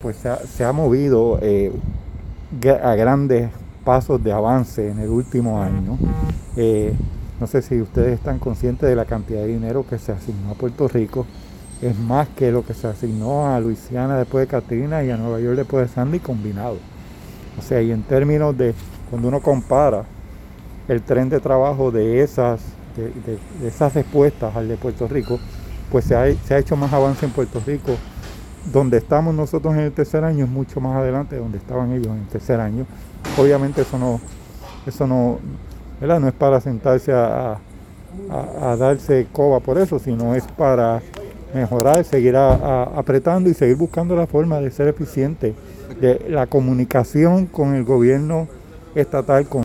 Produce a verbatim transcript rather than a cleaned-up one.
pues se ha, se ha movido eh, a grandes pasos de avance en el último año. Eh, no sé si ustedes están conscientes de la cantidad de dinero que se asignó a Puerto Rico. Es más que lo que se asignó a Luisiana después de Katrina y a Nueva York después de Sandy combinado. O sea, y en términos de cuando uno compara el tren de trabajo de esas, de, de, de esas respuestas al de Puerto Rico, pues se ha, se ha hecho más avance en Puerto Rico. Donde estamos nosotros en el tercer año es mucho más adelante de donde estaban ellos en el tercer año. Obviamente eso no, eso no, ¿verdad? No es para sentarse a, a, a darse coba por eso, sino es para mejorar, seguir a, a, apretando y seguir buscando la forma de ser eficiente de la comunicación con el gobierno estatal, con